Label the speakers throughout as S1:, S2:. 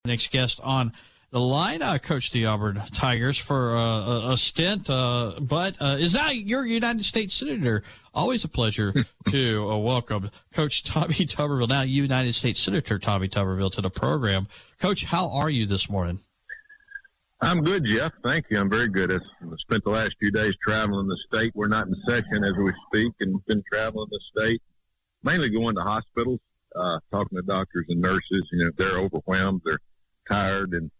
S1: Next guest on the line, Coach the Auburn Tigers for a stint, but is now your United States Senator. Always a pleasure to welcome Coach Tommy Tuberville, now United States Senator Tommy Tuberville, to the program. Coach, how are you this morning?
S2: I'm good, Jeff. Thank you. I'm very good. I've spent the last few days traveling the state. We're not in session as we speak, and been traveling the state, mainly going to hospitals, talking to doctors and nurses. They're overwhelmed. They're tired, and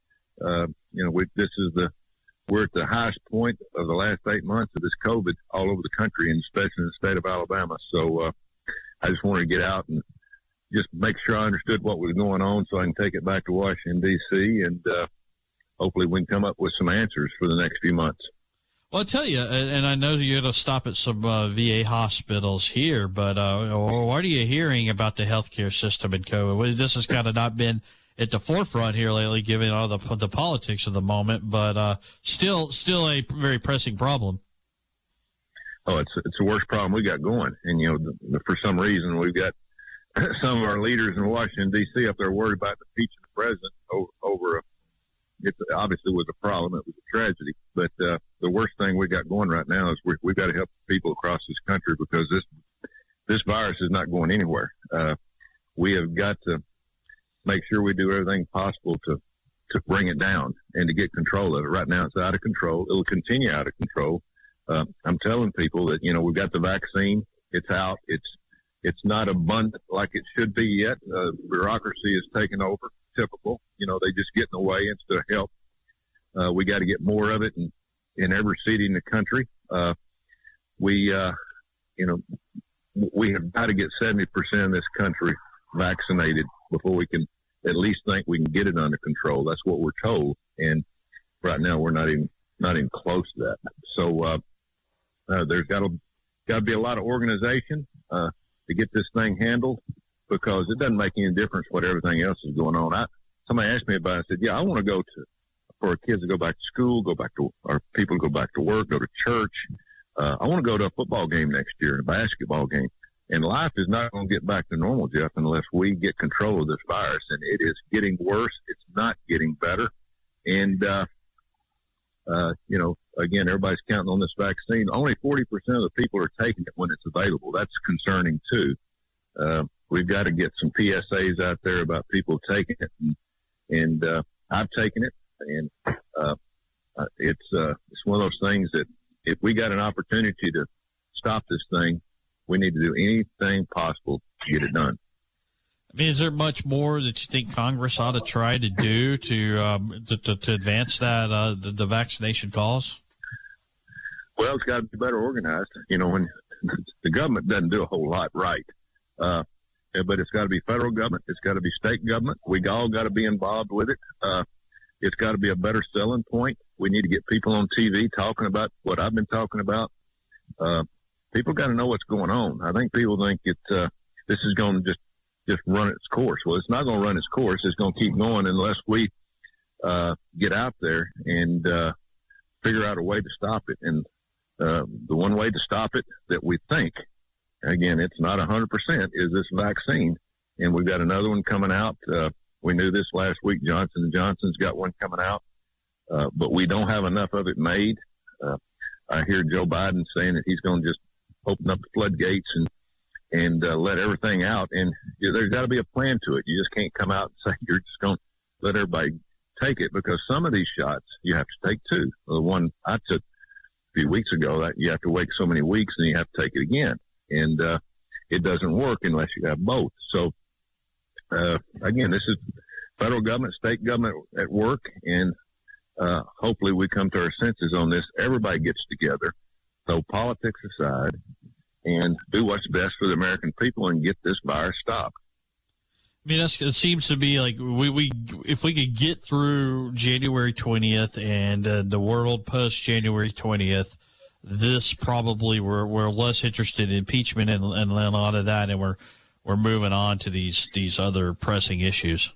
S2: we're at the highest point of the last 8 months of this COVID all over the country, and especially in the state of Alabama. So I just wanted to get out and just make sure I understood what was going on, so I can take it back to Washington D.C. and hopefully we can come up with some answers for the next few months.
S1: Well, I'll tell you, and I know you're going to stop at some VA hospitals here, but what are you hearing about the healthcare system in COVID? This has kind of not been at the forefront here lately, given all the politics of the moment, but still a very pressing problem.
S2: Oh, it's the worst problem we got going, and for some reason we've got some of our leaders in Washington D.C. up there worried about impeaching the president over. It obviously was a problem. It was a tragedy, but the worst thing we got going right now is we've got to help people across this country, because this virus is not going anywhere. We have got to make sure we do everything possible to bring it down and to get control of it. Right now, it's out of control. It will continue out of control. I'm telling people that, we've got the vaccine. It's out. It's not abundant like it should be yet. Bureaucracy is taking over. Typical. They just get in the way instead of help. We got to get more of it in every city in the country. We have got to get 70% of this country vaccinated before we can at least think we can get it under control. That's what we're told, and right now we're not even close to that. So there's got to be a lot of organization to get this thing handled, because it doesn't make any difference what everything else is going on. Somebody asked me about it. I said, yeah, I want to for our kids to go back to school, our people to go back to work, go to church. I want to go to a football game next year, a basketball game. And life is not going to get back to normal, Jeff, unless we get control of this virus. And it is getting worse. It's not getting better. And, again, everybody's counting on this vaccine. Only 40% of the people are taking it when it's available. That's concerning, too. We've got to get some PSAs out there about people taking it. And I've taken it. And it's one of those things that if we got an opportunity to stop this thing, we need to do anything possible to get it done.
S1: I mean, is there much more that you think Congress ought to try to do to advance that the vaccination cause?
S2: Well, it's got to be better organized. When the government doesn't do a whole lot right, but it's got to be federal government. It's got to be state government. We all got to be involved with it. It's got to be a better selling point. We need to get people on TV talking about what I've been talking about. People got to know what's going on. I think people think this is going to just run its course. Well, it's not going to run its course. It's going to keep going unless we get out there and figure out a way to stop it. And the one way to stop it that we think, again, it's not 100%, is this vaccine. And we've got another one coming out. We knew this last week. Johnson & Johnson's got one coming out. But we don't have enough of it made. I hear Joe Biden saying that he's going to just open up the floodgates and let everything out. And there's got to be a plan to it. You just can't come out and say you're just going to let everybody take it, because some of these shots you have to take two. The one I took a few weeks ago, that you have to wait so many weeks and you have to take it again. And it doesn't work unless you have both. So, again, this is federal government, state government at work, and hopefully we come to our senses on this. Everybody gets together, throw politics aside, and do what's best for the American people and get this virus stopped.
S1: I mean, it seems to be like we if we could get through January 20th and the world post January 20th, this probably we're less interested in impeachment and a lot of that, and we're moving on to these other pressing issues.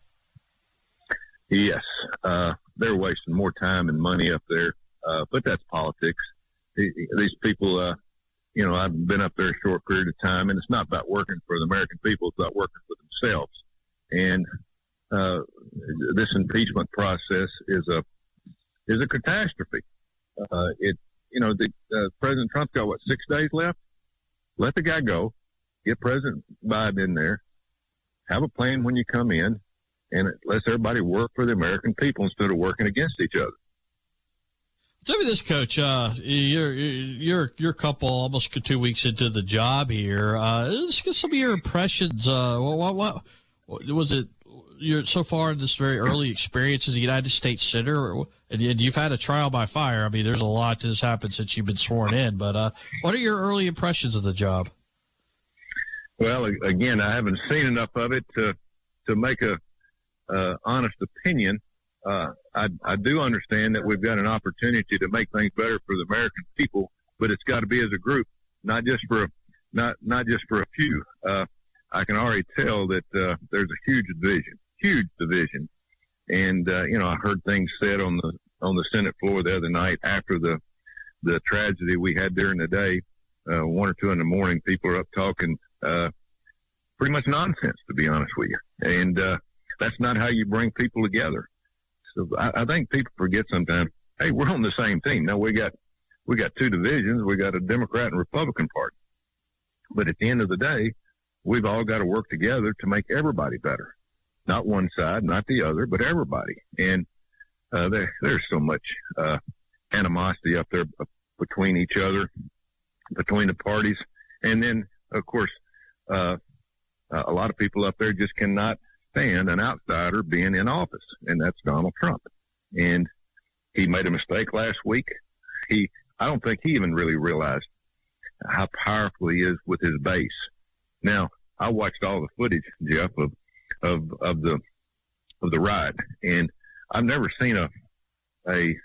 S2: Yes, they're wasting more time and money up there, but that's politics. These people, I've been up there a short period of time, and it's not about working for the American people. It's about working for themselves. And this impeachment process is a catastrophe. President Trump's got 6 days left. Let the guy go. Get President Biden in there. Have a plan when you come in, and let everybody work for the American people instead of working against each other.
S1: Tell me this, Coach. You're a couple, almost 2 weeks into the job here. Let's get some of your impressions. What was it? You're so far in this very early experience as a United States Senator, and you've had a trial by fire. I mean, there's a lot that has happened since you've been sworn in. But what are your early impressions of the job?
S2: Well, again, I haven't seen enough of it to make a honest opinion. I do understand that we've got an opportunity to make things better for the American people, but it's got to be as a group, not just for a few. I can already tell that there's a huge division, and I heard things said on the Senate floor the other night after the tragedy we had during the day. 1 or 2 in the morning, people are up talking pretty much nonsense, to be honest with you, and that's not how you bring people together. So I think people forget sometimes, hey, we're on the same team. Now we got 2 divisions. We got a Democrat and Republican party. But at the end of the day, we've all got to work together to make everybody better. Not one side, not the other, but everybody. And there's so much animosity up there between each other, between the parties. And then, of course, a lot of people up there just cannot stand an outsider being in office, and that's Donald Trump. And he made a mistake last week. I don't think he even really realized how powerful he is with his base. Now, I watched all the footage, Jeff, of the ride, and I've never seen a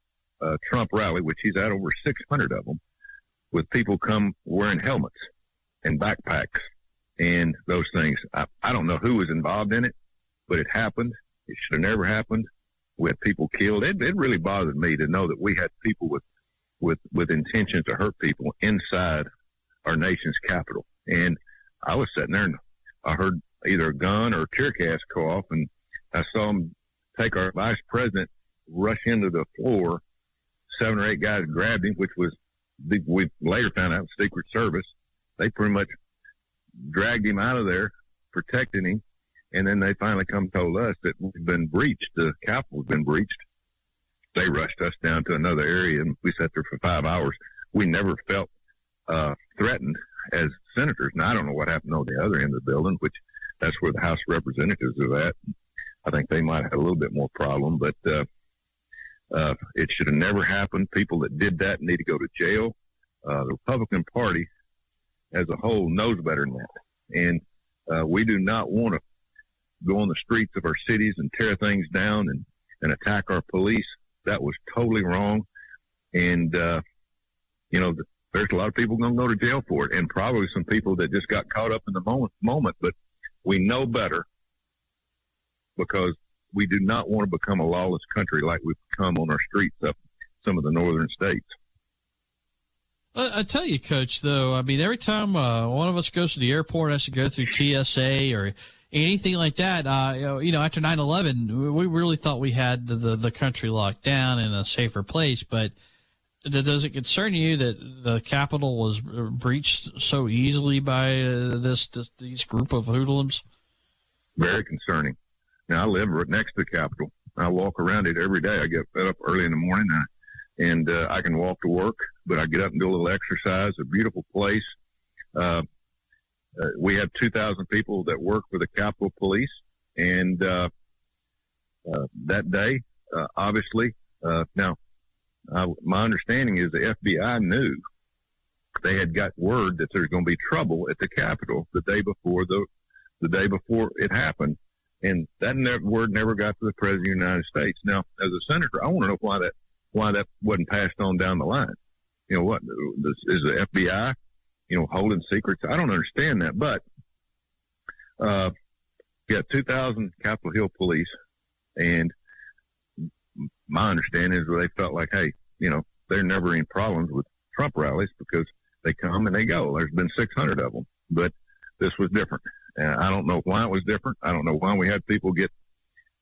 S2: Trump rally, which he's had over 600 of them, with people come wearing helmets and backpacks and those things. I don't know who was involved in it, but it happened. It should have never happened. We had people killed. It really bothered me to know that we had people with intention to hurt people inside our nation's capital. And I was sitting there and I heard either a gun or a tear gas go off, and I saw them take our vice president, rush into the floor. 7 or 8 guys grabbed him, which was, we later found out, Secret Service. They pretty much dragged him out of there, protecting him, and then they finally come told us that we've been breached. The Capitol's been breached. They rushed us down to another area, and we sat there for 5 hours. We never felt threatened as senators. Now, I don't know what happened on the other end of the building, which that's where the House of Representatives are at. I think they might have had a little bit more problem, but it should have never happened. People that did that need to go to jail. The Republican Party as a whole knows better than that. And we do not want to go on the streets of our cities and tear things down and attack our police. That was totally wrong. And, there's a lot of people going to go to jail for it, and probably some people that just got caught up in the moment. But we know better, because we do not want to become a lawless country like we've become on our streets up some of the northern states.
S1: I tell you, Coach, though, I mean, every time one of us goes to the airport, has to go through TSA or anything like that, after 9/11, we really thought we had the country locked down in a safer place. But does it concern you that the Capitol was breached so easily by these group of hoodlums?
S2: Very concerning. Now, I live right next to the Capitol. I walk around it every day. I get up early in the morning, and I can walk to work, but I get up and do a little exercise. A beautiful place. We have 2,000 people that work for the Capitol Police, and that day, obviously, now, my understanding is the FBI knew they had got word that there's going to be trouble at the Capitol the day before it happened, and that word never got to the President of the United States. Now, as a senator, I want to know why that wasn't passed on down the line. You know what? Is the FBI, holding secrets? I don't understand that, but you got 2,000 Capitol Hill police, and my understanding is they felt like, hey, there are never any problems with Trump rallies because they come and they go. There's been 600 of them, but this was different. And I don't know why it was different. I don't know why we had people get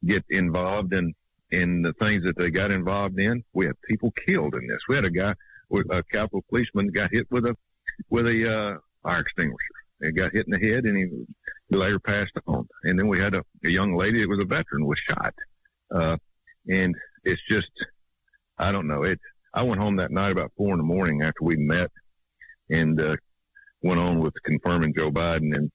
S2: get involved in the things that they got involved in. We had people killed in this. We had a guy, a Capitol policeman, got hit with a fire extinguisher. He got hit in the head, and he later passed on. And then we had a young lady that was a veteran, was shot. And it's just, I don't know. I went home that night about 4 a.m. after we met, and went on with confirming Joe Biden. And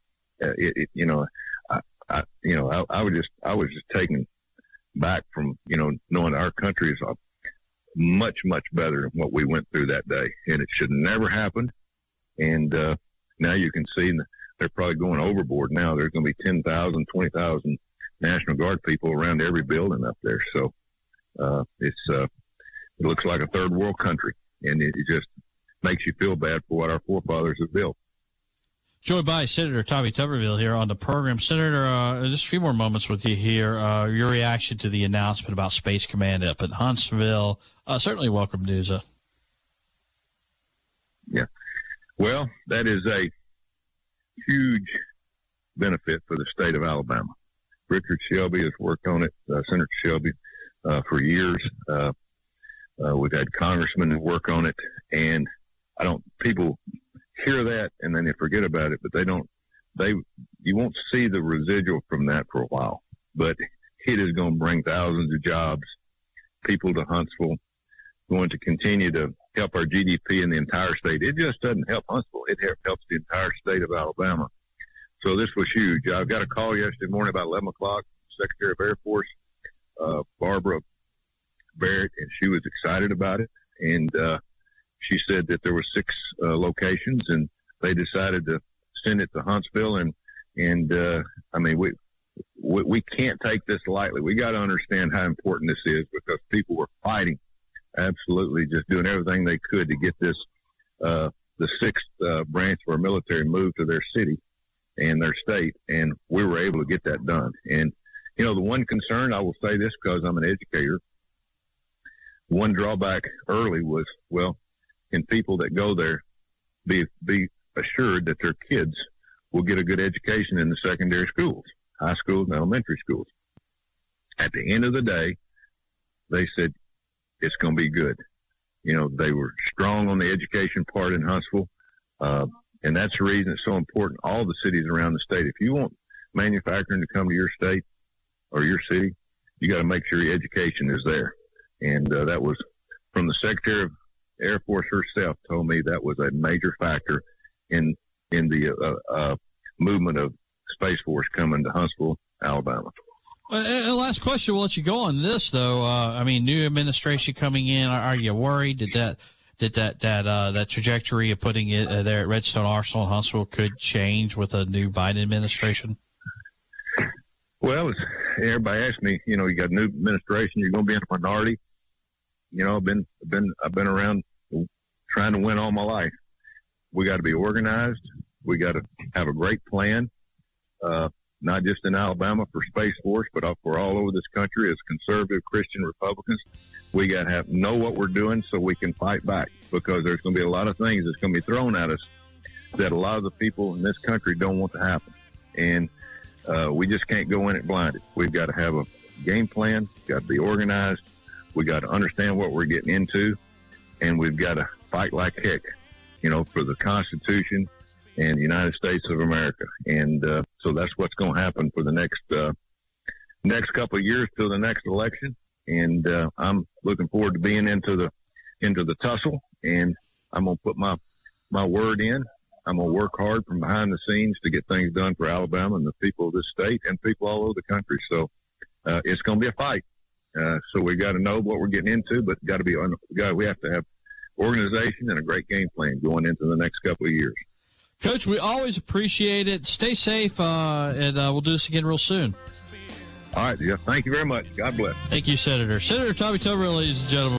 S2: I was just taken back from knowing our country is much, much better than what we went through that day, and it should never happen. And now you can see they're probably going overboard now. There's going to be 10,000, 20,000 National Guard people around every building up there. So it looks like a third world country, and it just makes you feel bad for what our forefathers have built.
S1: Joined by Senator Tommy Tuberville here on the program. Senator, just a few more moments with you here. Your reaction to the announcement about Space Command up in Huntsville. Certainly welcome news.
S2: Yeah. Well, that is a huge benefit for the state of Alabama. Richard Shelby has worked on it, Senator Shelby, for years. We've had congressmen work on it, and people hear that and then they forget about it, but you won't see the residual from that for a while. But it is going to bring thousands of jobs, people to Huntsville, going to continue to help our GDP in the entire state. It just doesn't help Huntsville. It helps the entire state of Alabama. So this was huge. I got a call yesterday morning about 11 o'clock, Secretary of Air Force, Barbara Barrett, and she was excited about it. And she said that there were 6 locations, and they decided to send it to Huntsville. And I mean, we can't take this lightly. We got to understand how important this is, because people were fighting, absolutely just doing everything they could to get this, the 6th branch of our military moved to their city and their state, and we were able to get that done. And, the one concern, I will say this because I'm an educator, one drawback early was, well, can people that go there be assured that their kids will get a good education in the secondary schools, high schools and elementary schools? At the end of the day, they said it's going to be good. They were strong on the education part in Huntsville, and that's the reason it's so important. All the cities around the state, if you want manufacturing to come to your state or your city, you got to make sure your education is there. And that was from the Secretary of Air Force herself told me that was a major factor in the movement of Space Force coming to Huntsville, Alabama.
S1: Last question, we'll let you go on this, though. I mean, new administration coming in. Are you worried that trajectory of putting it there at Redstone Arsenal in Huntsville could change with a new Biden administration?
S2: Well, everybody asks me, you got a new administration, you're going to be in a minority. I've been around trying to win all my life. We got to be organized. We got to have a great plan, not just in Alabama for Space Force, but for all over this country as conservative Christian Republicans. We got to know what we're doing so we can fight back, because there's going to be a lot of things that's going to be thrown at us that a lot of the people in this country don't want to happen. And we just can't go in it blinded. We've got to have a game plan, got to be organized. We got to understand what we're getting into, and we've got to fight like heck, for the Constitution and the United States of America. And so that's what's going to happen for the next couple of years till the next election. And I'm looking forward to being into the tussle, and I'm going to put my word in. I'm going to work hard from behind the scenes to get things done for Alabama and the people of this state and people all over the country. So it's going to be a fight. So we got to know what we're getting into, but we have to have organization and a great game plan going into the next couple of years.
S1: Coach, we always appreciate it. Stay safe, and we'll do this again real soon.
S2: All right, Jeff. Thank you very much. God bless.
S1: Thank you, Senator. Senator Tommy Tuberville, ladies and gentlemen.